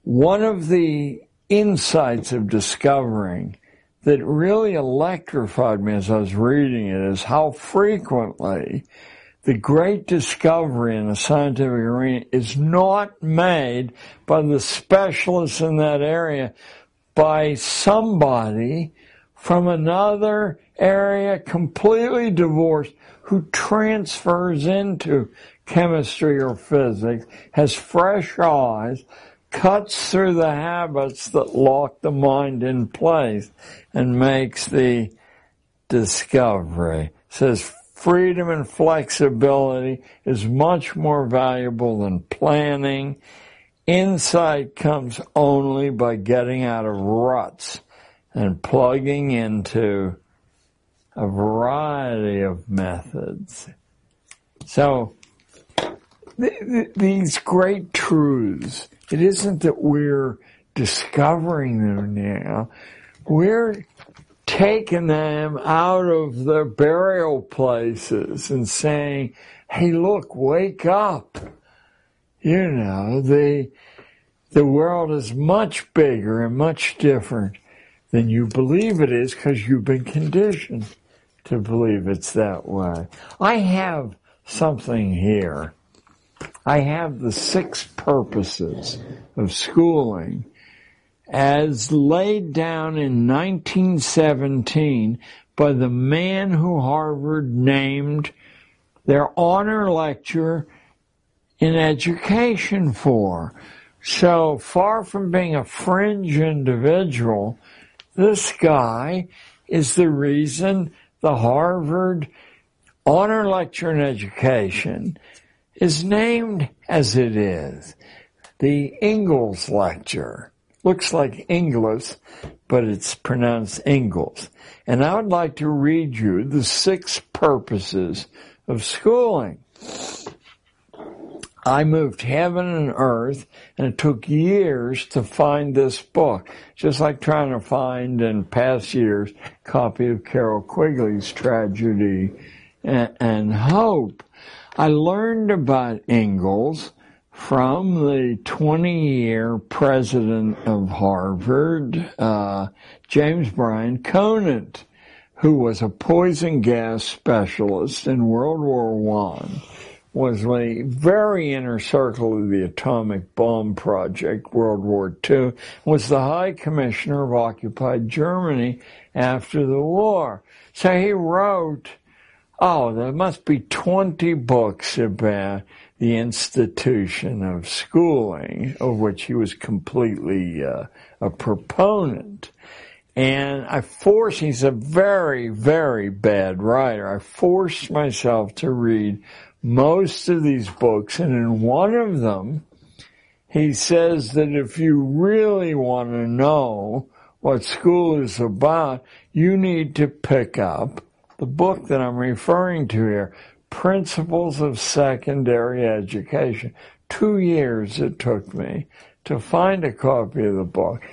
one of the insights of discovering that really electrified me as I was reading it is how frequently the great discovery in the scientific arena is not made by the specialists in that area, by somebody from another area completely divorced who transfers into chemistry or physics, has fresh eyes, cuts through the habits that lock the mind in place, and makes the discovery. It says freedom and flexibility is much more valuable than planning. Insight comes only by getting out of ruts and plugging into a variety of methods. So, these great truths, it isn't that we're discovering them now. We're taking them out of their burial places and saying, hey, look, wake up. You know, the world is much bigger and much different than you believe it is because you've been conditioned to believe it's that way. I have something here. I have the 6 purposes of schooling as laid down in 1917 by the man who Harvard named their honor lecturer in education for. So far from being a fringe individual, this guy is the reason the Harvard honor lecture in education is named as it is. The Ingalls lecture. Looks like Inglis, but it's pronounced Ingalls. And I would like to read you the 6 purposes of schooling. I moved heaven and earth, and it took years to find this book. Just like trying to find, in past years, a copy of Carroll Quigley's Tragedy and Hope. I learned about Ingalls from the 20-year president of Harvard, James Bryan Conant, who was a poison gas specialist in World War I, was a very inner circle of the atomic bomb project, World War II, was the High Commissioner of occupied Germany after the war. So he wrote, there must be 20 books about the institution of schooling, of which he was completely a proponent. And he's a very, very bad writer. I forced myself to read most of these books, and in one of them, he says that if you really want to know what school is about, you need to pick up the book that I'm referring to here, Principles of Secondary Education. 2 years it took me to find a copy of the book,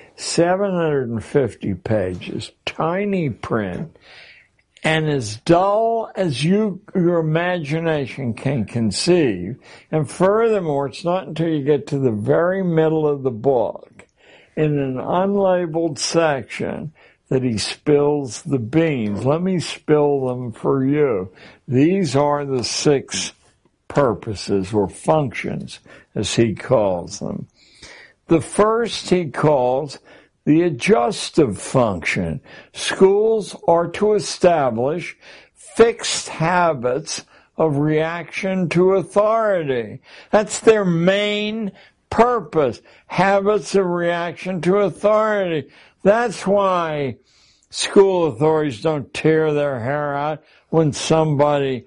750 pages, tiny print, and as dull as your imagination can conceive. And furthermore, it's not until you get to the very middle of the book, in an unlabeled section, that he spills the beans. Let me spill them for you. These are the 6 purposes or functions, as he calls them. The first he calls the adjustive function. Schools are to establish fixed habits of reaction to authority. That's their main purpose, habits of reaction to authority. That's why school authorities don't tear their hair out when somebody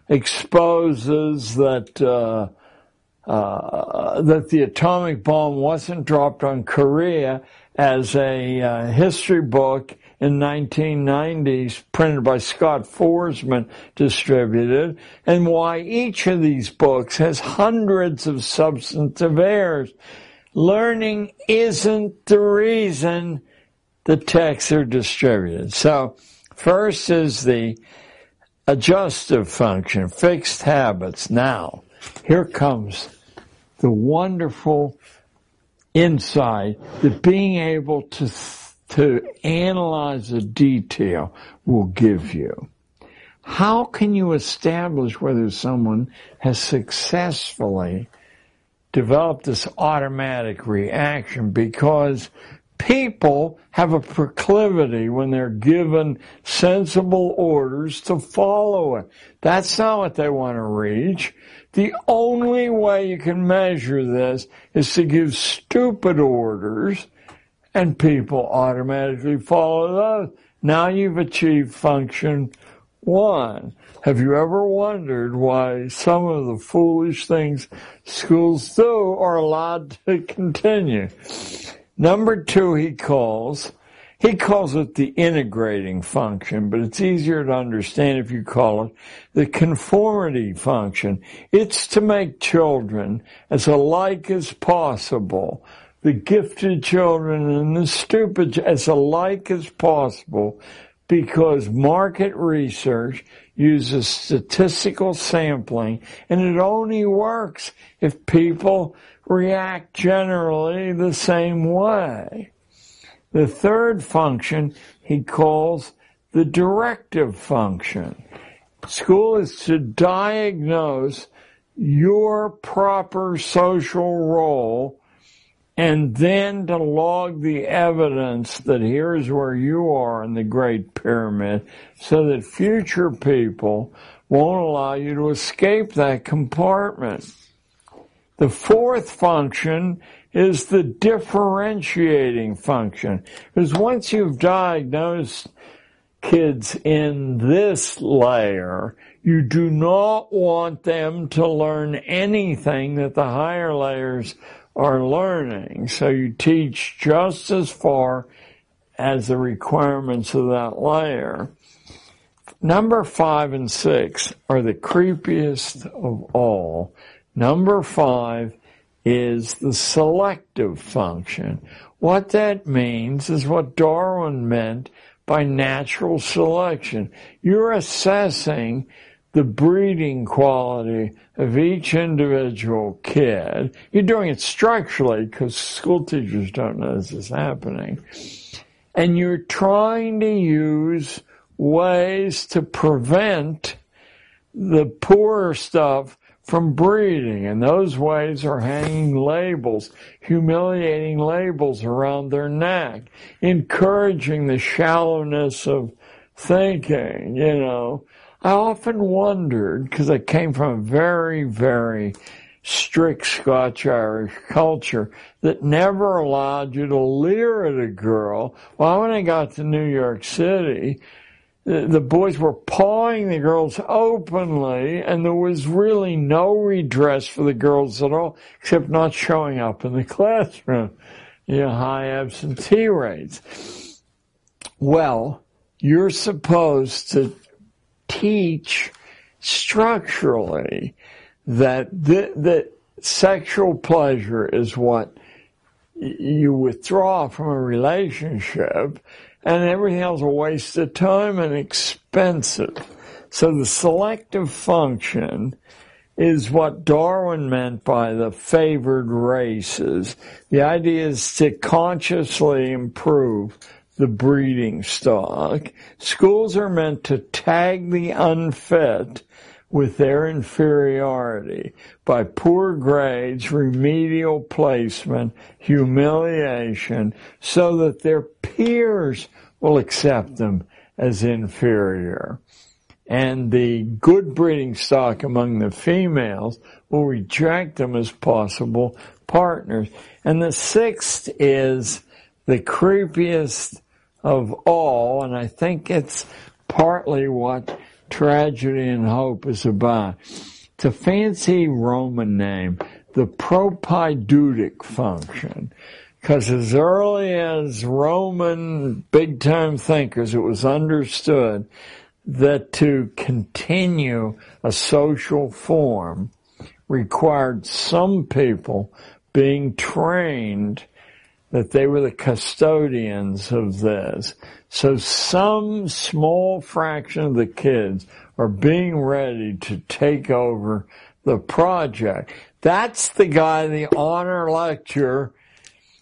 exposes that the atomic bomb wasn't dropped on Korea, as a history book in 1990s printed by Scott Forsman distributed, and why each of these books has hundreds of substantive errors. Learning isn't the reason the texts are distributed. So first is the adjustive function, fixed habits. Now, here comes the wonderful insight that being able to analyze the detail will give you. How can you establish whether someone has successfully developed this automatic reaction? Because people have a proclivity when they're given sensible orders to follow it. That's not what they want to reach. The only way you can measure this is to give stupid orders and people automatically follow those. Now you've achieved function 1. Have you ever wondered why some of the foolish things schools do are allowed to continue? Number 2, he calls it the integrating function, but it's easier to understand if you call it the conformity function. It's to make children as alike as possible, the gifted children and the stupid as alike as possible, because market research uses statistical sampling, and it only works if people react generally the same way. The third function he calls the directive function. School is to diagnose your proper social role and then to log the evidence that here's where you are in the Great Pyramid so that future people won't allow you to escape that compartment. The fourth function is the differentiating function. Because once you've diagnosed kids in this layer, you do not want them to learn anything that the higher layers are learning. So you teach just as far as the requirements of that layer. Number 5 and 6 are the creepiest of all. Number 5 is the selective function. What that means is what Darwin meant by natural selection. You're assessing the breeding quality of each individual kid. You're doing it structurally because school teachers don't know this is happening. And you're trying to use ways to prevent the poorer stuff from breeding, and those ways are hanging labels, humiliating labels around their neck, encouraging the shallowness of thinking, you know. I often wondered, because I came from a very, very strict Scotch-Irish culture that never allowed you to leer at a girl. Well, when I got to New York City, the boys were pawing the girls openly, and there was really no redress for the girls at all, except not showing up in the classroom. You know, high absentee rates. Well, you're supposed to teach structurally that sexual pleasure is what you withdraw from a relationship, and everything else is a waste of time and expensive. So the selective function is what Darwin meant by the favored races. The idea is to consciously improve the breeding stock. Schools are meant to tag the unfit with their inferiority by poor grades, remedial placement, humiliation, so that their peers will accept them as inferior. And the good breeding stock among the females will reject them as possible partners. And the sixth is the creepiest of all, and I think it's partly what Tragedy and Hope is about. It's a fancy Roman name, the propaidutic function, because as early as Roman big-time thinkers, it was understood that to continue a social form required some people being trained that they were the custodians of this. So some small fraction of the kids are being ready to take over the project. That's the guy the honor lecture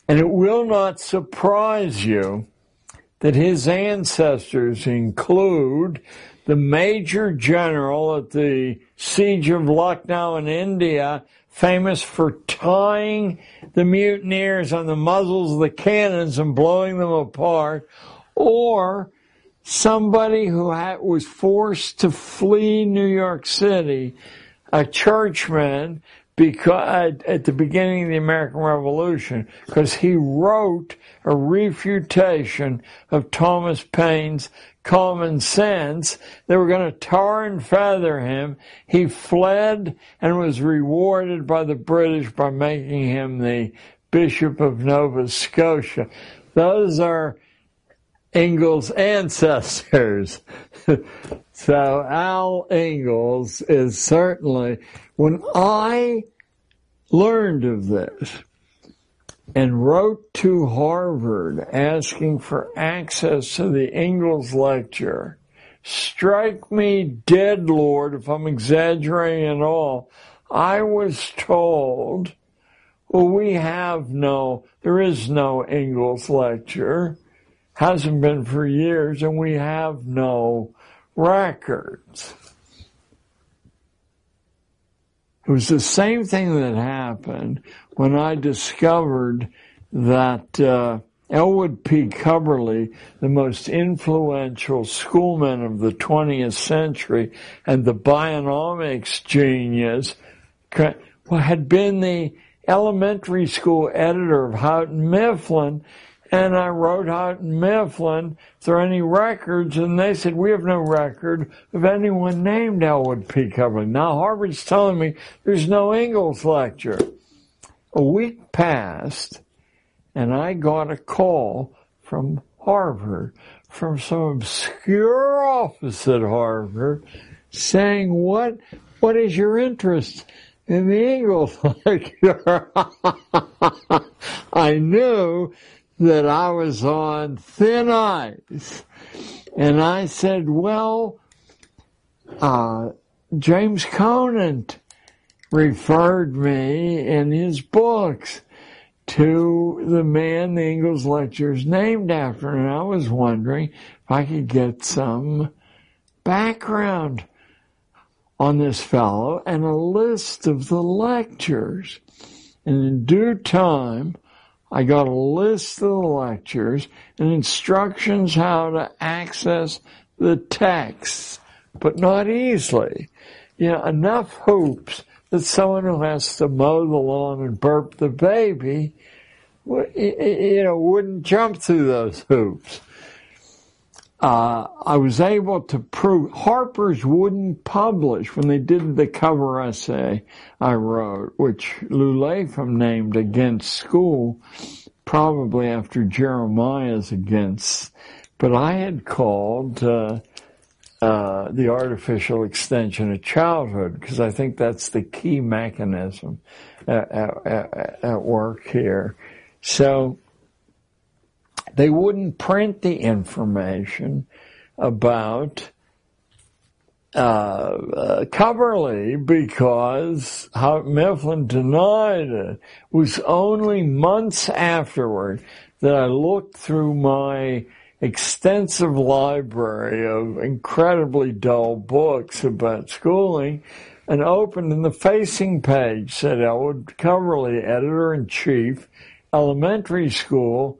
And it will not surprise you that his ancestors include the major general at the siege of Lucknow in India, famous for tying the mutineers on the muzzles of the cannons and blowing them apart, or somebody who was forced to flee New York City, a churchman, because at the beginning of the American Revolution, because he wrote a refutation of Thomas Paine's Common Sense. They were going to tar and feather him. He fled and was rewarded by the British by making him the Bishop of Nova Scotia. Those are Ingalls' ancestors. So Al Ingalls is certainly, when I learned of this and wrote to Harvard asking for access to the Ingalls lecture, strike me dead, Lord, if I'm exaggerating at all, I was told, well, there is no Ingalls lecture, hasn't been for years, and we have no records. It was the same thing that happened when I discovered that Elwood P. Cubberley, the most influential schoolman of the 20th century and the bionomics genius, had been the elementary school editor of Houghton Mifflin. And I wrote Houghton Mifflin, is there any records? And they said, we have no record of anyone named Elwood P. Cubberley. Now Harvard's telling me there's no Ingalls lecture. A week passed, and I got a call from Harvard, from some obscure office at Harvard, saying, what is your interest in the Ingalls lecture? I knew that I was on thin ice. And I said, well, James Conant referred me in his books to the man the Ingalls lecture is named after. And I was wondering if I could get some background on this fellow and a list of the lectures. And in due time, I got a list of the lectures and instructions how to access the texts, but not easily. Enough hoops that someone who has to mow the lawn and burp the baby, wouldn't jump through those hoops. I was able to prove Harper's wouldn't publish when they did the cover essay I wrote, which Lou Lapham named Against School, probably after Jeremiah's Against. But I had called the artificial extension of childhood, because I think that's the key mechanism at work here. So they wouldn't print the information about Cubberley because Houghton Mifflin denied it. It was only months afterward that I looked through my extensive library of incredibly dull books about schooling and opened, and the facing page said Elwood Cubberley, Editor-in-Chief, Elementary School,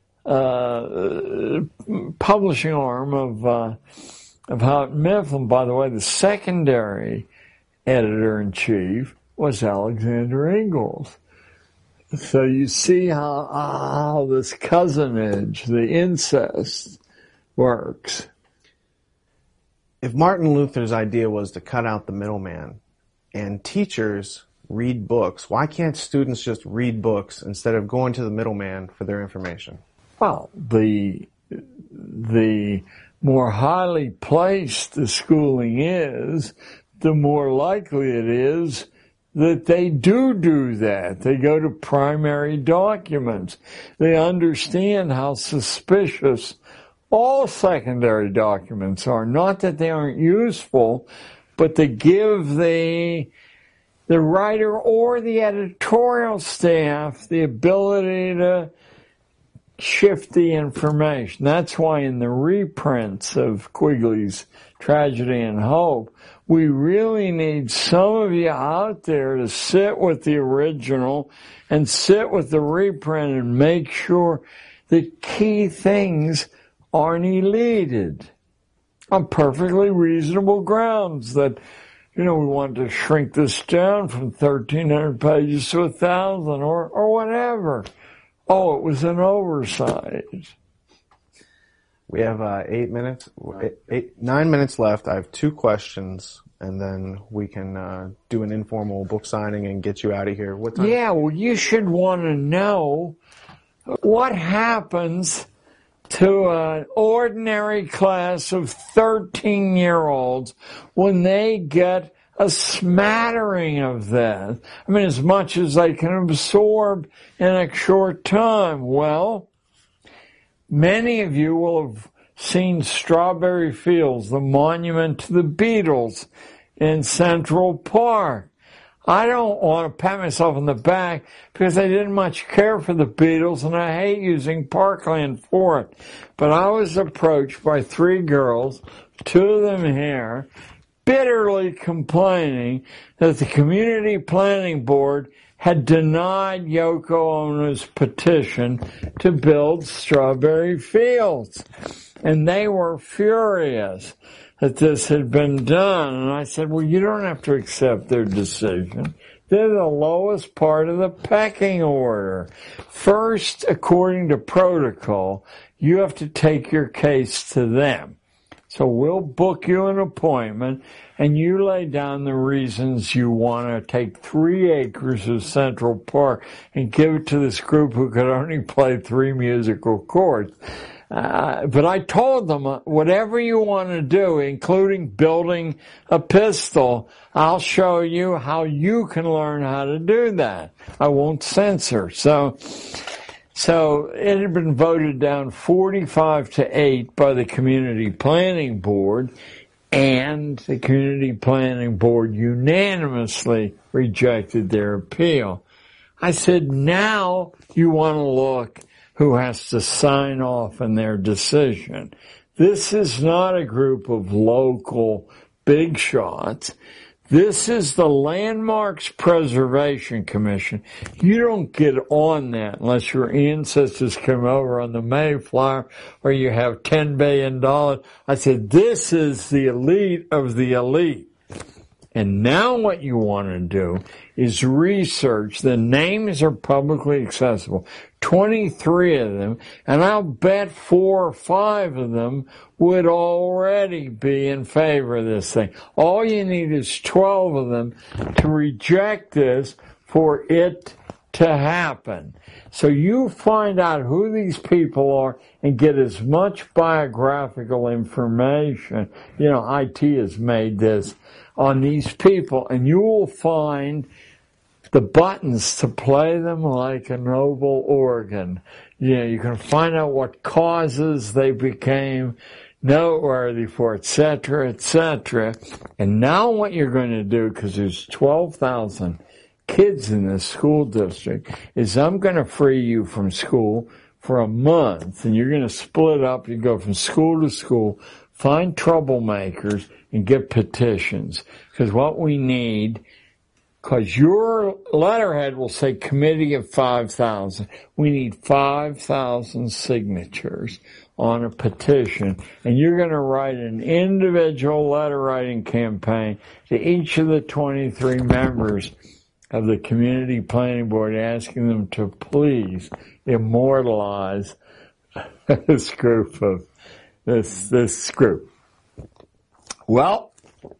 publishing arm of Houghton Mifflin. By the way, the secondary editor-in-chief was Alexander Ingalls. So you see how this cousinage, the incest, works. If Martin Luther's idea was to cut out the middleman and teachers read books, why can't students just read books instead of going to the middleman for their information? Well, the more highly placed the schooling is, the more likely it is that they do that. They go to primary documents. They understand how suspicious all secondary documents are. Not that they aren't useful, but they give the the writer or the editorial staff the ability to shift the information. That's why in the reprints of Quigley's Tragedy and Hope, we really need some of you out there to sit with the original and sit with the reprint and make sure the key things aren't eluded on perfectly reasonable grounds that, we want to shrink this down from 1,300 pages to 1,000 or whatever. Oh, it was an oversight. We have 9 minutes left. I have 2 questions, and then we can do an informal book signing and get you out of here. What time? Yeah, well, you should want to know what happens to an ordinary class of 13-year-olds when they get a smattering of that. I mean, as much as they can absorb in a short time. Well, many of you will have seen Strawberry Fields, the monument to the Beatles in Central Park. I don't want to pat myself on the back because I didn't much care for the Beatles and I hate using Parkland for it. But I was approached by 3 girls, 2 of them here, bitterly complaining that the Community Planning Board had denied Yoko Ono's petition to build Strawberry Fields. And they were furious that this had been done. And I said, well, you don't have to accept their decision. They're the lowest part of the pecking order. First, according to protocol, you have to take your case to them. So we'll book you an appointment, and you lay down the reasons you want to take 3 acres of Central Park and give it to this group who could only play 3 musical chords. But I told them, whatever you want to do, including building a pistol, I'll show you how you can learn how to do that. I won't censor. So it had been voted down 45-8 by the Community Planning Board, and the Community Planning Board unanimously rejected their appeal. I said, now you want to look who has to sign off on their decision. This is not a group of local big shots. This is the Landmarks Preservation Commission. You don't get on that unless your ancestors came over on the Mayflower or you have $10 billion. I said, this is the elite of the elite. And now what you want to do is research. The names are publicly accessible. 23 of them, and I'll bet 4 or 5 of them would already be in favor of this thing. All you need is 12 of them to reject this for it to happen. So you find out who these people are and get as much biographical information. IT has made this on these people, and you will find the buttons to play them like a noble organ. You can find out what causes they became noteworthy for, etc., etc. And now what you're going to do, because there's 12,000 kids in this school district, is I'm going to free you from school for a month, and you're going to split up. You go from school to school, find troublemakers, and get petitions. Because what we need, because your letterhead will say committee of 5,000. We need 5,000 signatures on a petition, and you're going to write an individual letter writing campaign to each of the 23 members of the Community Planning Board, asking them to please immortalize this group of this group. Well,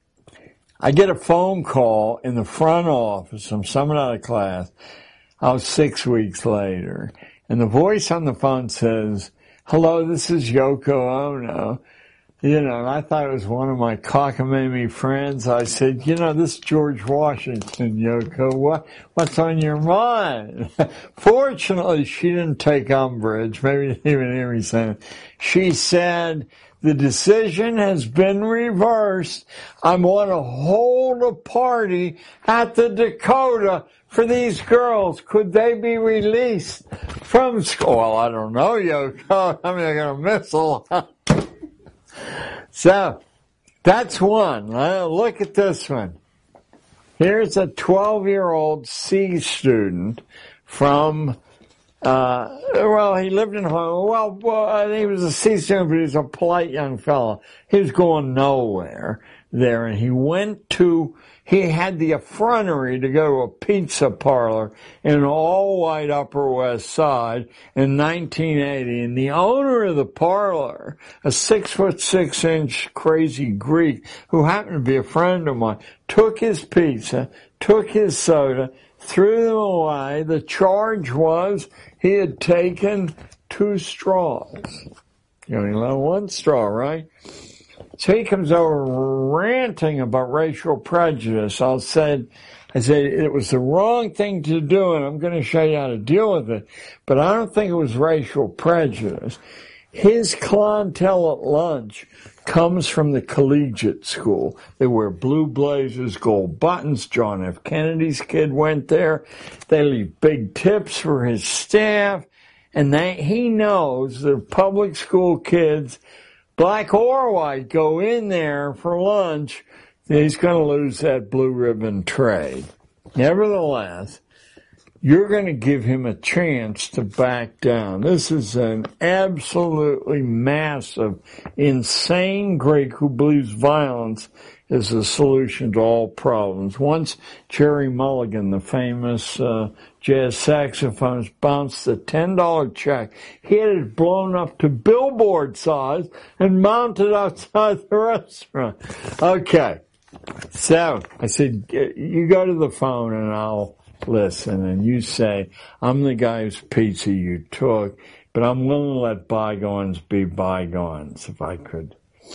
I get a phone call in the front office from someone out of class. I was 6 weeks later, and the voice on the phone says, "Hello, this is Yoko Ono. and I thought it was one of my cockamamie friends. I said, this George Washington, Yoko, what's on your mind? Fortunately, she didn't take umbrage. Maybe didn't even hear me saying it. She said, the decision has been reversed. I want to hold a party at the Dakota for these girls. Could they be released from school? Well, I don't know, Yoko. I mean, they're going to miss a lot. So, that's one. Look at this one. Here's a 12-year-old C student from, he lived in Hong Kong. He was a C student, but he was a polite young fellow. He was going nowhere there, and he had the effrontery to go to a pizza parlor in an all-white Upper West Side in 1980, and the owner of the parlor, a 6'6" crazy Greek who happened to be a friend of mine, took his pizza, took his soda, threw them away. The charge was he had taken 2 straws. You only let 1 straw, right? So he comes over ranting about racial prejudice. I said it was the wrong thing to do, and I'm going to show you how to deal with it. But I don't think it was racial prejudice. His clientele at lunch comes from the collegiate school. They wear blue blazers, gold buttons. John F. Kennedy's kid went there. They leave big tips for his staff. And he knows the public school kids, black or white, go in there for lunch, he's going to lose that blue ribbon trade. Nevertheless, you're going to give him a chance to back down. This is an absolutely massive, insane Greek who believes violence is the solution to all problems. Once Jerry Mulligan, the famous jazz saxophonist, bounced a $10 check. He had it blown up to billboard size and mounted outside the restaurant. Okay. So I said, you go to the phone and I'll listen. And you say, I'm the guy whose pizza you took, but I'm willing to let bygones be bygones, if I could.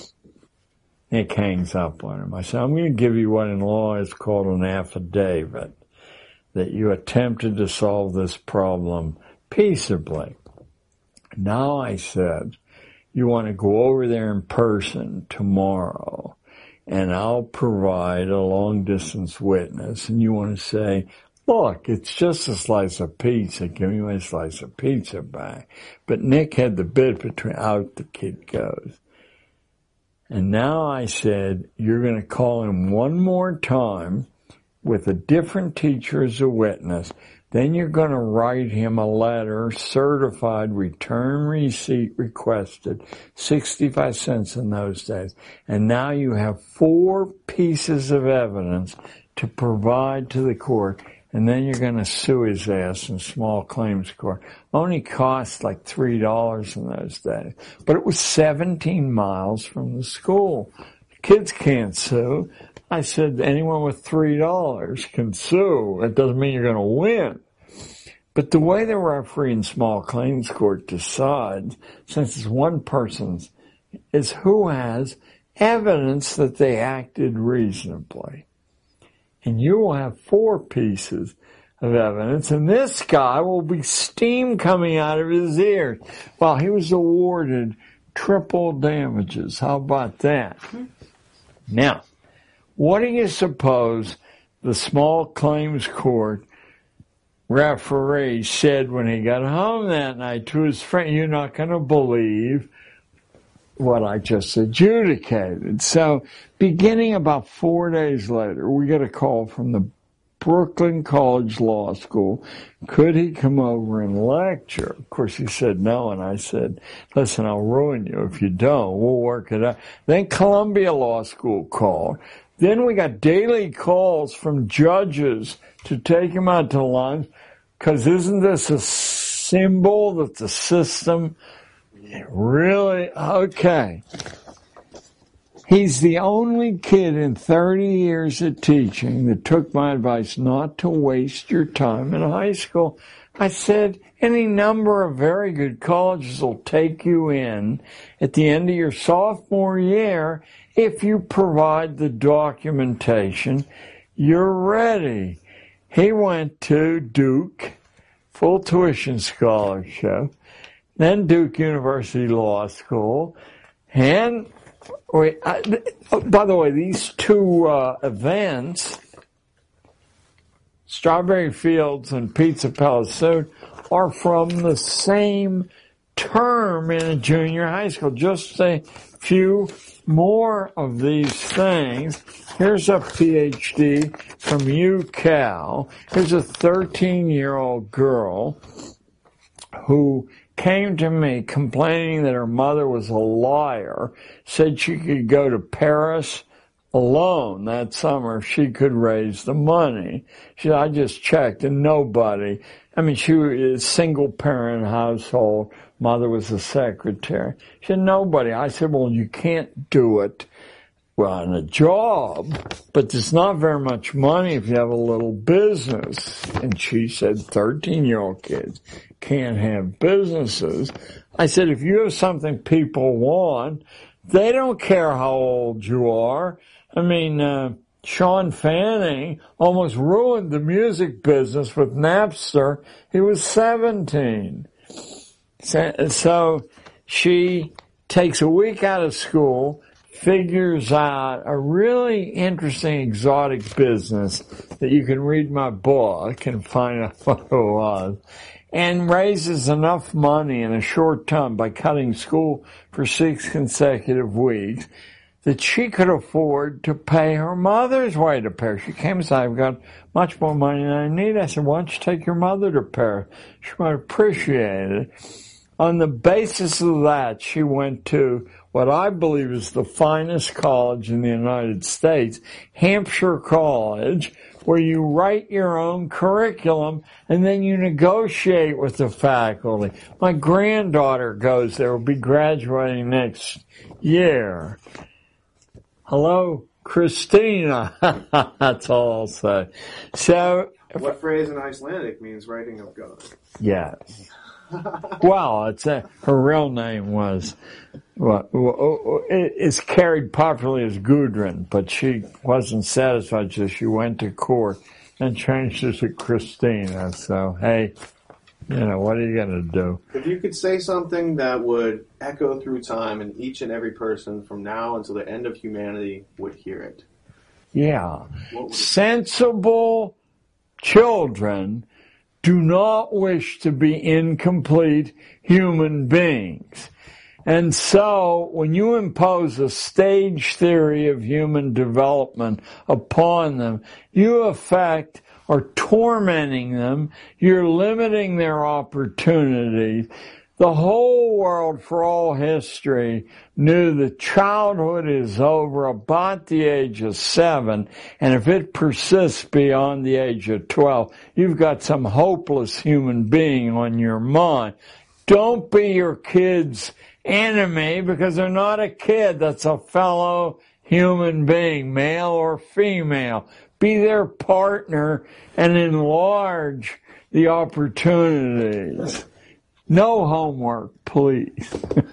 Nick hangs up on him. I said, I'm going to give you what in law is called an affidavit, that you attempted to solve this problem peaceably. Now, I said, you want to go over there in person tomorrow, and I'll provide a long-distance witness, and you want to say, look, it's just a slice of pizza. Give me my slice of pizza back. But Nick had the bit between out the kid goes. And now I said, you're going to call him one more time with a different teacher as a witness. Then you're going to write him a letter, certified, return receipt requested, 65 cents in those days. And now you have 4 pieces of evidence to provide to the court. And then you're going to sue his ass in small claims court. Only cost like $3 in those days. But it was 17 miles from the school. Kids can't sue. I said, anyone with $3 can sue. That doesn't mean you're going to win. But the way the referee in small claims court decides, since it's one person's, is who has evidence that they acted reasonably. And you will have 4 pieces of evidence, and this guy will be steam coming out of his ears. Well, he was awarded triple damages. How about that? Now, what do you suppose the small claims court referee said when he got home that night to his friend? You're not going to believe what I just adjudicated. So, beginning about 4 days later, we get a call from the Brooklyn College Law School. Could he come over and lecture? Of course, he said no, and I said, listen, I'll ruin you if you don't. We'll work it out. Then Columbia Law School called. Then we got daily calls from judges to take him out to lunch, because isn't this a symbol that the system really? Okay. He's the only kid in 30 years of teaching that took my advice not to waste your time in high school. I said, Any number of very good colleges will take you in at the end of your sophomore year if you provide the documentation. You're ready. He went to Duke, full tuition scholarship, then Duke University Law School, and by the way, these two events, Strawberry Fields and Pizza Palace, are from the same term in a junior high school. Just a few more of these things. Here's a PhD from UCal. Here's a 13-year-old girl who came to me complaining that her mother was a liar, said she could go to Paris alone that summer if she could raise the money. She said, I just checked and nobody. I mean, she was a single-parent household. Mother was a secretary. She said, nobody. I said, well, you can't do it on a job, but there's not very much money if you have a little business. And she said, 13-year-old kids can't have businesses. I said, if you have something people want, they don't care how old you are. I mean, Sean Fanning almost ruined the music business with Napster. He was 17. So she takes a week out of school, figures out a really interesting exotic business that you can read my book and find a photo of, and raises enough money in a short time by cutting school for 6 consecutive weeks that she could afford to pay her mother's way to Paris. She came and said, I've got much more money than I need. I said, why don't you take your mother to Paris? She might appreciate it. On the basis of that, she went to what I believe is the finest college in the United States, Hampshire College, where you write your own curriculum and then you negotiate with the faculty. My granddaughter goes there, will be graduating next year. Hello, Christina. That's all I'll say. So, what phrase in Icelandic means writing of God? Yes. Well, her real name was, it's carried popularly as Gudrun, but she wasn't satisfied, so she went to court and changed it to Christina. So, hey, what are you going to do? If you could say something that would echo through time and each and every person from now until the end of humanity would hear it. Yeah. Sensible children do not wish to be incomplete human beings. And so, when you impose a stage theory of human development upon them, you affect or tormenting them, you're limiting their opportunities. The whole world for all history knew that childhood is over about the age of 7, and if it persists beyond the age of 12, you've got some hopeless human being on your mind. Don't be your kid's enemy, because they're not a kid. That's a fellow human being, male or female. Be their partner and enlarge the opportunities. No homework, please.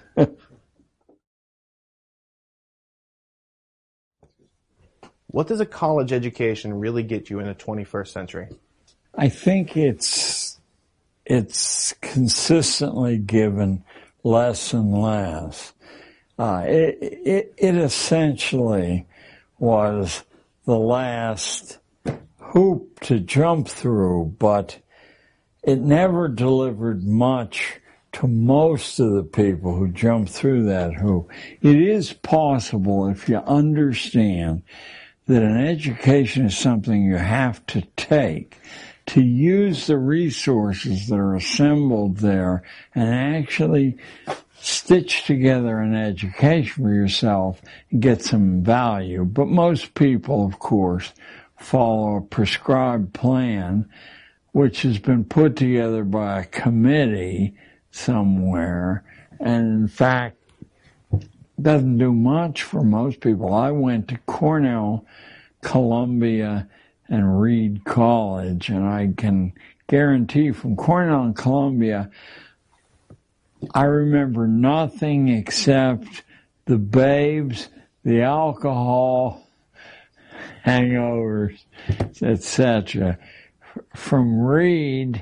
What does a college education really get you in the 21st century? I think it's consistently given less and less. It essentially was the last hoop to jump through, but it never delivered much to most of the people who jumped through that hoop. It is possible, if you understand that an education is something you have to take, to use the resources that are assembled there and actually stitch together an education for yourself and get some value. But most people, of course, follow a prescribed plan which has been put together by a committee somewhere, and in fact doesn't do much for most people. I went to Cornell, Columbia, and Reed College, and I can guarantee from Cornell and Columbia, I remember nothing except the babes, the alcohol, hangovers, etc. From Reed,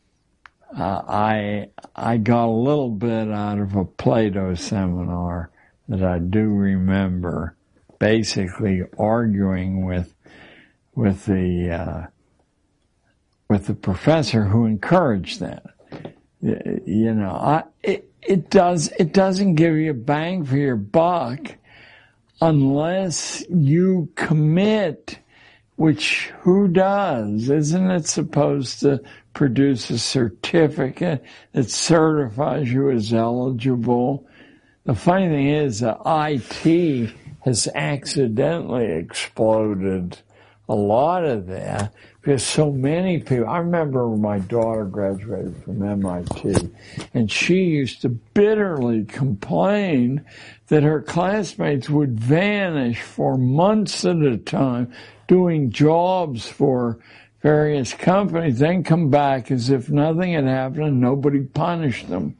I got a little bit out of a Plato seminar that I do remember, basically arguing with the professor who encouraged that. You know, it doesn't give you a bang for your buck unless you commit, which who does? Isn't it supposed to produce a certificate that certifies you as eligible? The funny thing is that IT has accidentally exploded a lot of that because so many people, I remember when my daughter graduated from MIT and she used to bitterly complain that her classmates would vanish for months at a time doing jobs for various companies, then come back as if nothing had happened and nobody punished them.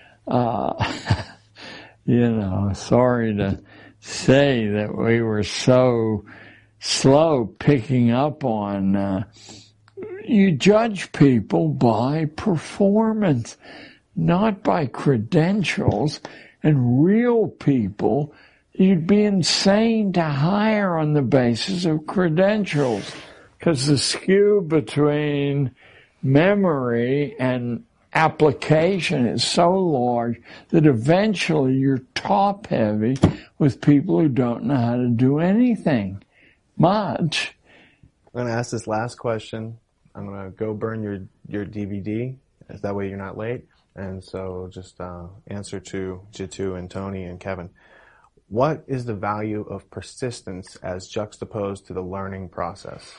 You know, sorry to say that we were so slow picking up on, you judge people by performance, not by credentials. And real people, you'd be insane to hire on the basis of credentials, because the skew between memory and application is so large that eventually you're top heavy with people who don't know how to do anything much. I'm going to ask this last question. I'm going to go burn your DVD. That way you're not late. And so just answer to Jitu and Tony and Kevin. What is the value of persistence as juxtaposed to the learning process?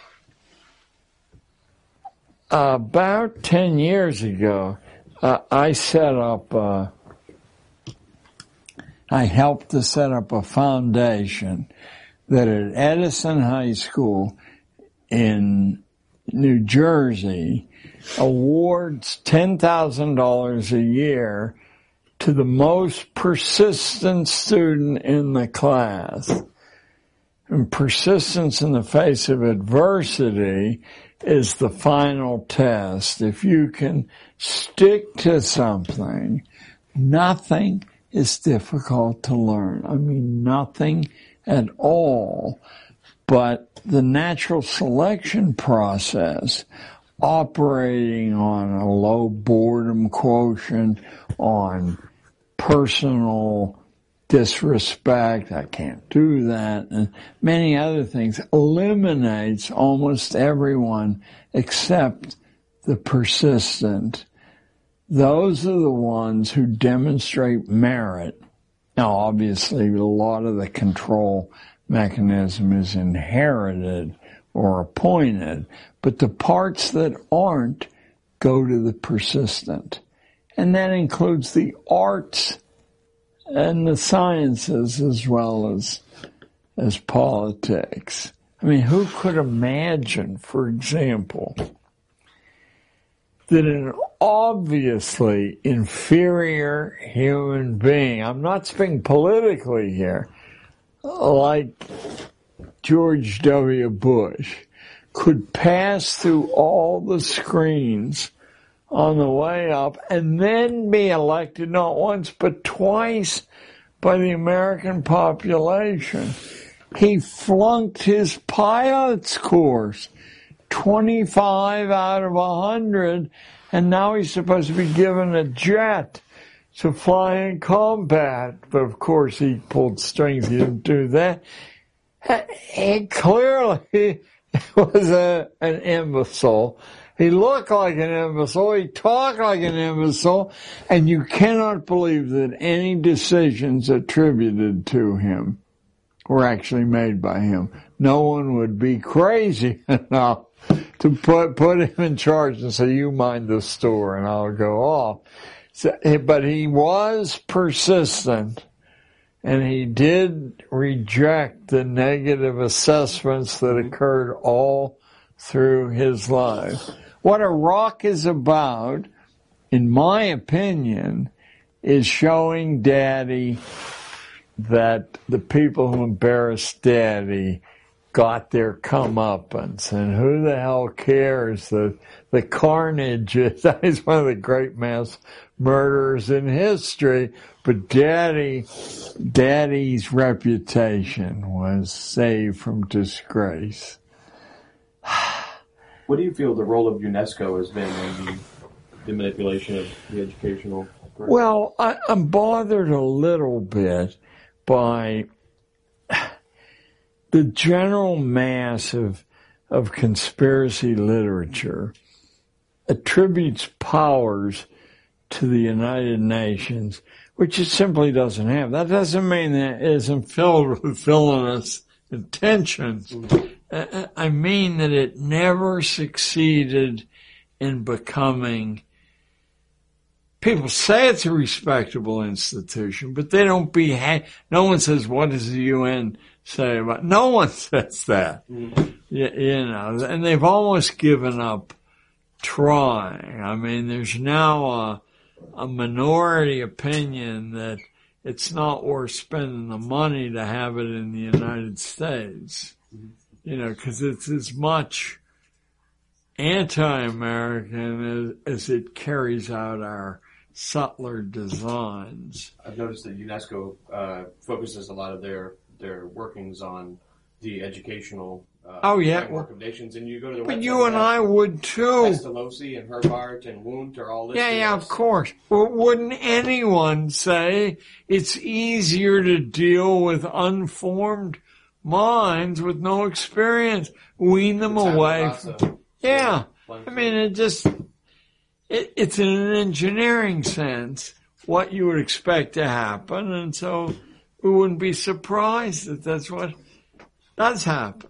About 10 years ago, I helped to set up a foundation that at Edison High School in New Jersey awards $10,000 a year to the most persistent student in the class. And persistence in the face of adversity is the final test. If you can stick to something, nothing is difficult to learn. I mean, nothing at all. But the natural selection process, operating on a low boredom quotient, on personal disrespect, I can't do that, and many other things, eliminates almost everyone except the persistent. Those are the ones who demonstrate merit. Now, obviously, a lot of the control mechanism is inherited or appointed, but the parts that aren't go to the persistent. And that includes the arts and the sciences as well as politics. I mean, who could imagine, for example, that an obviously inferior human being, I'm not speaking politically here, like George W. Bush, could pass through all the screens on the way up and then be elected not once but twice by the American population. He flunked his pilot's course 25 out of 100, and now he's supposed to be given a jet to fly in combat. But of course he pulled strings, he didn't do that. He clearly was an imbecile. He looked like an imbecile, he talked like an imbecile, and you cannot believe that any decisions attributed to him were actually made by him. No one would be crazy enough to put him in charge and say, you mind the store and I'll go off. So, but he was persistent, and he did reject the negative assessments that occurred all through his life. What Iraq is about, in my opinion, is showing Daddy that the people who embarrassed Daddy got their comeuppance, and who the hell cares that the carnage is one of the great mass murderers in history, but Daddy's reputation was saved from disgrace. What do you feel the role of UNESCO has been in the manipulation of the educational curriculum? Well, I'm bothered a little bit by the general mass of conspiracy literature attributes powers to the United Nations, which it simply doesn't have. That doesn't mean that it isn't filled with villainous intentions. I mean that it never succeeded in becoming. People say it's a respectable institution, but they don't behave. No one says, what does the UN say about? No one says that. You know, and they've almost given up trying. I mean, there's now a minority opinion that it's not worth spending the money to have it in the United States. You know, because it's as much anti-American as it carries out our subtler designs. I've noticed that UNESCO focuses a lot of their workings on the educational framework of nations, and you go to the website. But you and I would too. Pestalozzi and Herbart and Wundt are all listed. Yeah, of course. Well, wouldn't anyone say it's easier to deal with unformed minds with no experience? Wean them away. Yeah. I mean, it's in an engineering sense what you would expect to happen, and so we wouldn't be surprised that that's what does happen.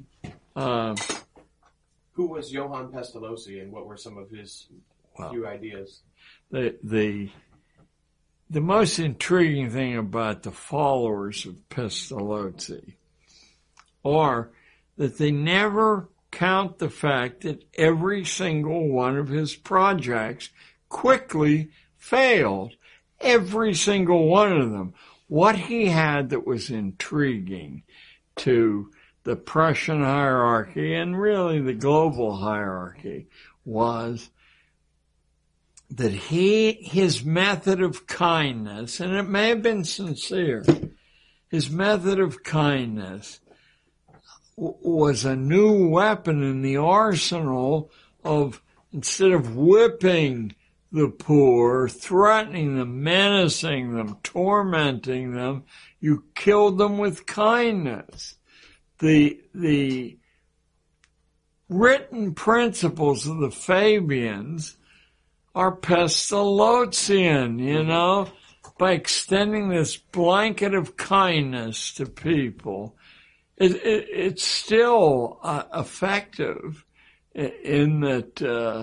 Who was Johann Pestalozzi, and what were some of his few ideas? The most intriguing thing about the followers of Pestalozzi are that they never count the fact that every single one of his projects quickly failed. Every single one of them. What he had that was intriguing to the Prussian hierarchy and really the global hierarchy was that his method of kindness, and it may have been sincere, his method of kindness was a new weapon in the arsenal of, instead of whipping the poor, threatening them, menacing them, tormenting them, you killed them with kindness. The written principles of the Fabians are Pestalozzian, you know, by extending this blanket of kindness to people. It's still effective in that,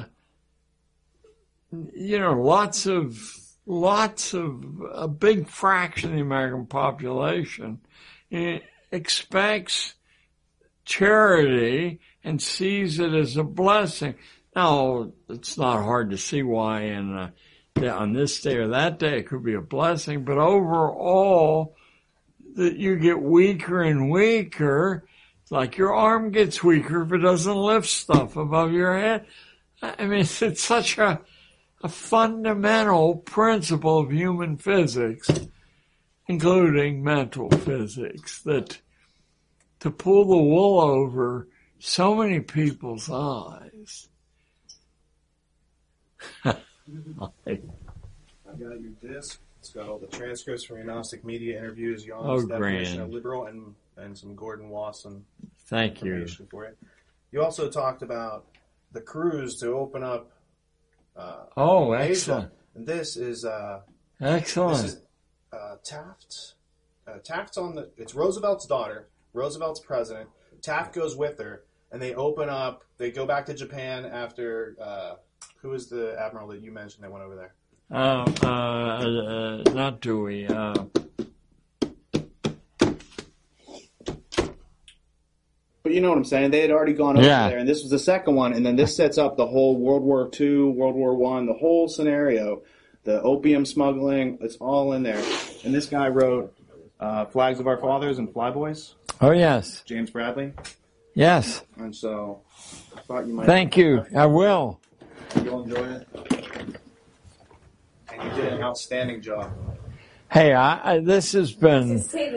you know, lots of a big fraction of the American population expects charity and sees it as a blessing. Now, it's not hard to see why on this day or that day it could be a blessing, but overall, that you get weaker and weaker, like your arm gets weaker if it doesn't lift stuff above your head. I mean, it's such a fundamental principle of human physics, including mental physics, that to pull the wool over so many people's eyes. I've got your disc. It's got all the transcripts from your Gnostic Media interviews, Young's definition of liberal, and some Gordon Wasson information for it. You also talked about the cruise to open up excellent. Asia. And this is excellent. This is Taft. Taft's it's Roosevelt's daughter. Roosevelt's president. Taft goes with her, and they open up. They go back to Japan after. Who is the admiral that you mentioned that went over there? Not Dewey. But you know what I'm saying? They had already gone over there, and this was the second one, and then this sets up the whole World War II, World War I, the whole scenario, the opium smuggling, it's all in there. And this guy wrote Flags of Our Fathers and Flyboys. Oh, yes. James Bradley. Yes. And so I thought you might... Thank you. I will. You'll enjoy it. And you did an outstanding job. Hey, this has been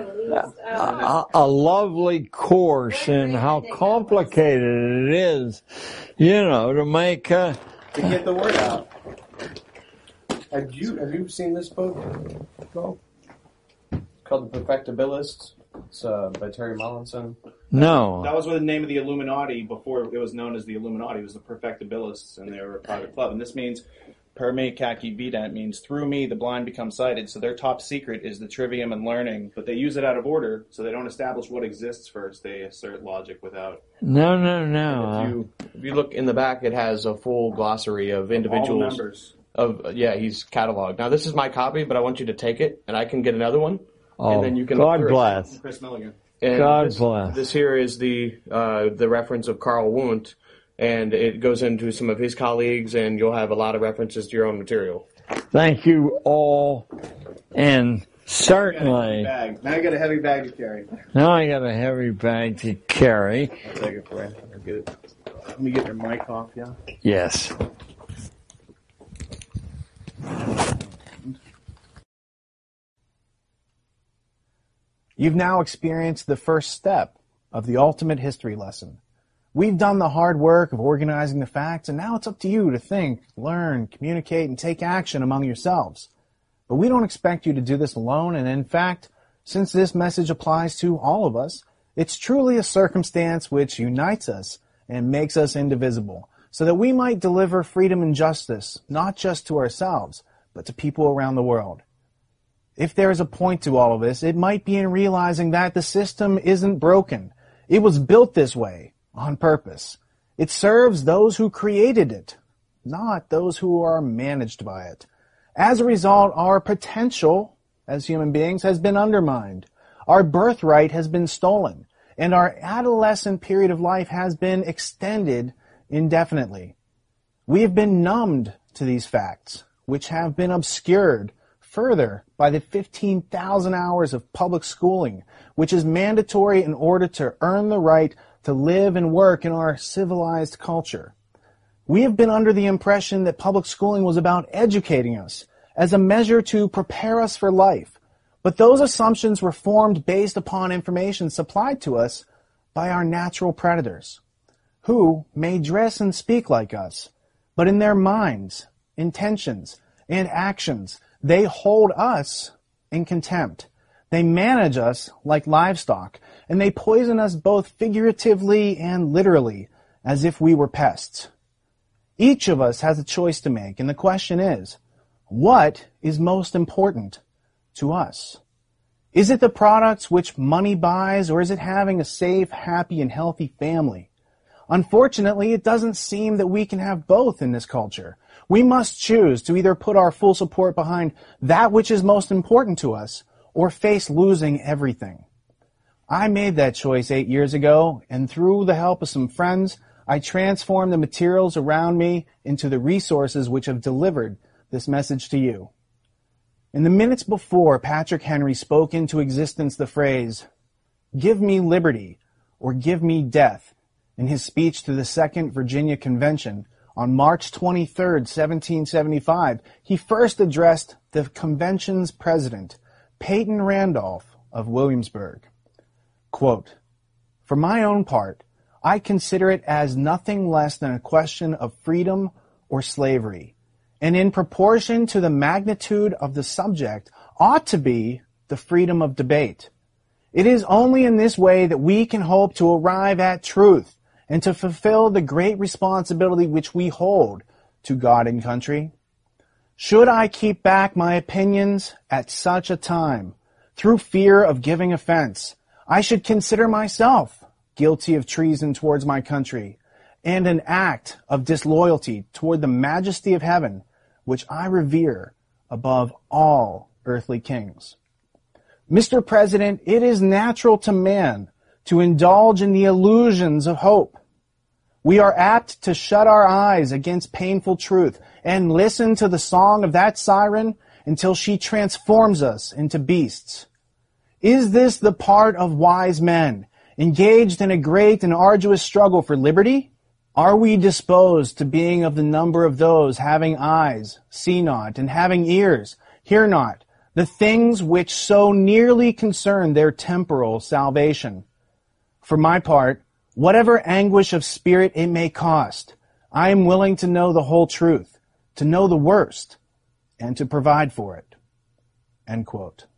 a lovely course in how complicated it is, to make... to get the word out. Have you seen this book, Paul? It's called The Perfectibilists. It's by Terry Mollinson. No. That was the name of the Illuminati before it was known as the Illuminati. It was the Perfectibilists, and they were a private club. And this means... Per me, khaki vidat means through me the blind become sighted. So their top secret is the trivium and learning, but they use it out of order, so they don't establish what exists first. They assert logic without. No. If you look in the back, it has a full glossary of individuals. All the members. He's cataloged. Now this is my copy, but I want you to take it, and I can get another one. Oh, and then you can God bless. Chris Milligan. And God bless. This here is the reference of Carl Wundt. And it goes into some of his colleagues, and you'll have a lot of references to your own material. Thank you all, and certainly... Now you got a heavy bag to carry. Now I got a heavy bag to carry. I'll take it for you. I'll get it. Let me get your mic off, yeah? Yes. You've now experienced the first step of the ultimate history lesson. We've done the hard work of organizing the facts, and now it's up to you to think, learn, communicate, and take action among yourselves. But we don't expect you to do this alone, and in fact, since this message applies to all of us, it's truly a circumstance which unites us and makes us indivisible, so that we might deliver freedom and justice, not just to ourselves, but to people around the world. If there is a point to all of this, it might be in realizing that the system isn't broken. It was built this way. On purpose. It serves those who created it, not those who are managed by it. As a result, our potential as human beings has been undermined. Our birthright has been stolen, and our adolescent period of life has been extended indefinitely. We have been numbed to these facts, which have been obscured further by the 15,000 hours of public schooling, which is mandatory in order to earn the right to live and work in our civilized culture. We have been under the impression that public schooling was about educating us as a measure to prepare us for life, but those assumptions were formed based upon information supplied to us by our natural predators, who may dress and speak like us, but in their minds, intentions, and actions, they hold us in contempt. They manage us like livestock, and they poison us both figuratively and literally, as if we were pests. Each of us has a choice to make, and the question is, what is most important to us? Is it the products which money buys, or is it having a safe, happy, and healthy family? Unfortunately, it doesn't seem that we can have both in this culture. We must choose to either put our full support behind that which is most important to us, or face losing everything. I made that choice 8 years ago, and through the help of some friends, I transformed the materials around me into the resources which have delivered this message to you. In the minutes before Patrick Henry spoke into existence the phrase, "Give me liberty or give me death," in his speech to the Second Virginia Convention on March 23, 1775, he first addressed the convention's president, Peyton Randolph of Williamsburg. Quote, "For my own part, I consider it as nothing less than a question of freedom or slavery, and in proportion to the magnitude of the subject ought to be the freedom of debate. It is only in this way that we can hope to arrive at truth and to fulfill the great responsibility which we hold to God and country. Should I keep back my opinions at such a time, through fear of giving offense, I should consider myself guilty of treason towards my country, and an act of disloyalty toward the majesty of heaven, which I revere above all earthly kings. Mr. President, it is natural to man to indulge in the illusions of hope. We are apt to shut our eyes against painful truth and listen to the song of that siren until she transforms us into beasts. Is this the part of wise men, engaged in a great and arduous struggle for liberty? Are we disposed to being of the number of those having eyes, see not, and having ears, hear not, the things which so nearly concern their temporal salvation? For my part, whatever anguish of spirit it may cost, I am willing to know the whole truth, to know the worst, and to provide for it." End quote.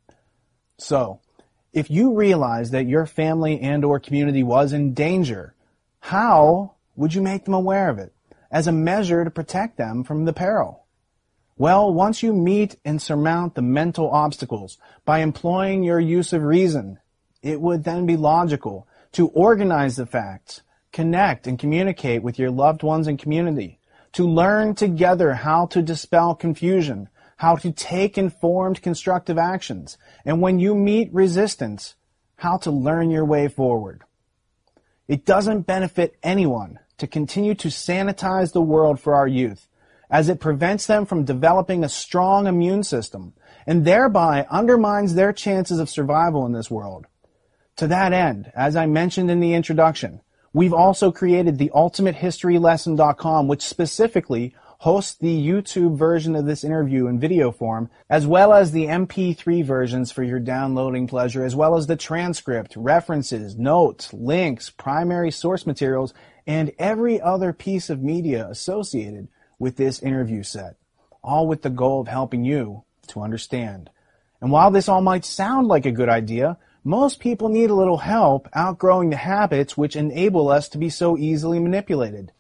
So, if you realize that your family and or community was in danger, how would you make them aware of it as a measure to protect them from the peril? Well, once you meet and surmount the mental obstacles by employing your use of reason, it would then be logical to organize the facts, connect and communicate with your loved ones and community, to learn together how to dispel confusion, how to take informed constructive actions, and when you meet resistance, how to learn your way forward. It doesn't benefit anyone to continue to sanitize the world for our youth, as it prevents them from developing a strong immune system, and thereby undermines their chances of survival in this world. To that end, as I mentioned in the introduction, we've also created the UltimateHistoryLesson.com, which specifically hosts the YouTube version of this interview in video form, as well as the MP3 versions for your downloading pleasure, as well as the transcript, references, notes, links, primary source materials, and every other piece of media associated with this interview set, all with the goal of helping you to understand. And while this all might sound like a good idea, most people need a little help outgrowing the habits which enable us to be so easily manipulated.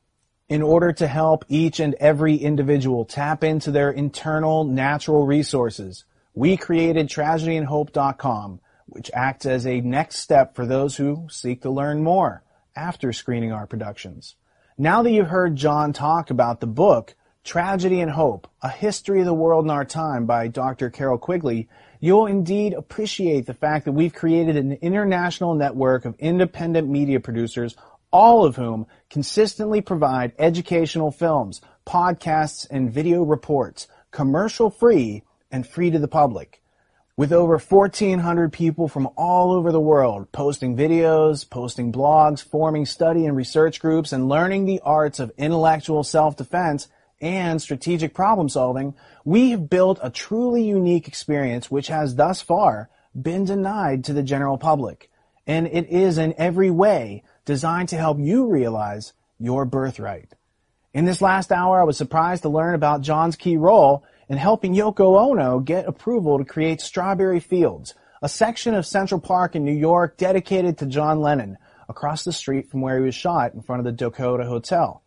In order to help each and every individual tap into their internal natural resources, we created TragedyandHope.com, which acts as a next step for those who seek to learn more after screening our productions. Now that you've heard John talk about the book, Tragedy and Hope, A History of the World in Our Time by Dr. Carroll Quigley, you'll indeed appreciate the fact that we've created an international network of independent media producers, all of whom consistently provide educational films, podcasts, and video reports, commercial-free and free to the public. With over 1,400 people from all over the world posting videos, posting blogs, forming study and research groups, and learning the arts of intellectual self-defense and strategic problem solving, we have built a truly unique experience which has thus far been denied to the general public. And it is in every way designed to help you realize your birthright. In this last hour, I was surprised to learn about John's key role in helping Yoko Ono get approval to create Strawberry Fields, a section of Central Park in New York dedicated to John Lennon, across the street from where he was shot in front of the Dakota Hotel.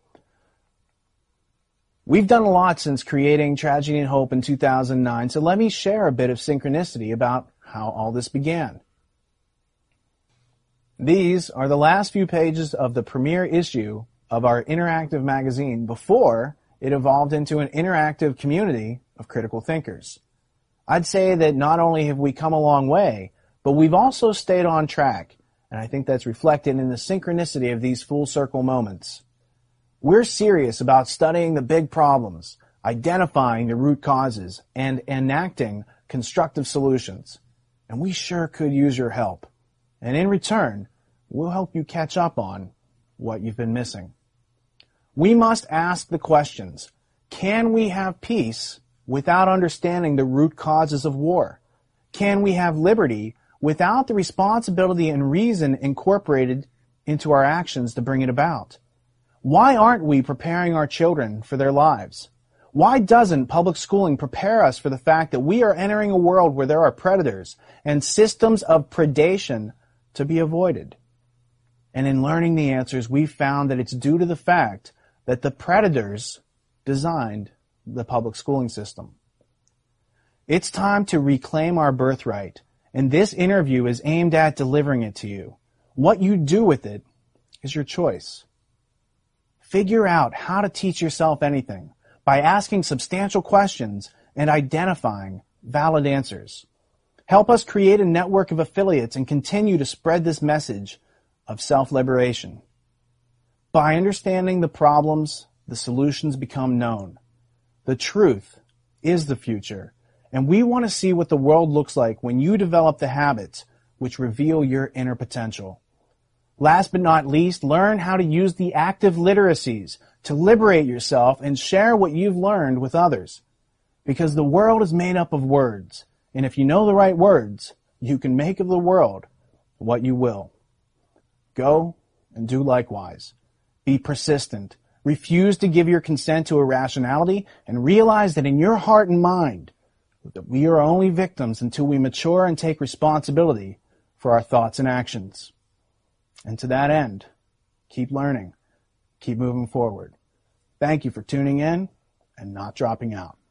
We've done a lot since creating Tragedy and Hope in 2009, so let me share a bit of synchronicity about how all this began. These are the last few pages of the premiere issue of our interactive magazine before it evolved into an interactive community of critical thinkers. I'd say that not only have we come a long way, but we've also stayed on track, and I think that's reflected in the synchronicity of these full circle moments. We're serious about studying the big problems, identifying the root causes, and enacting constructive solutions. And we sure could use your help. And in return, we'll help you catch up on what you've been missing. We must ask the questions: can we have peace without understanding the root causes of war? Can we have liberty without the responsibility and reason incorporated into our actions to bring it about? Why aren't we preparing our children for their lives? Why doesn't public schooling prepare us for the fact that we are entering a world where there are predators and systems of predation to be avoided? And in learning the answers, we've found that it's due to the fact that the predators designed the public schooling system. It's time to reclaim our birthright, and this interview is aimed at delivering it to you. What you do with it is your choice. Figure out how to teach yourself anything by asking substantial questions and identifying valid answers. Help us create a network of affiliates and continue to spread this message of self-liberation. By understanding the problems, the solutions become known. The truth is the future, and we want to see what the world looks like when you develop the habits which reveal your inner potential. Last but not least, learn how to use the active literacies to liberate yourself and share what you've learned with others. Because the world is made up of words, and if you know the right words, you can make of the world what you will. Go and do likewise. Be persistent. Refuse to give your consent to irrationality, and realize that in your heart and mind, that we are only victims until we mature and take responsibility for our thoughts and actions. And to that end, keep learning, keep moving forward. Thank you for tuning in and not dropping out.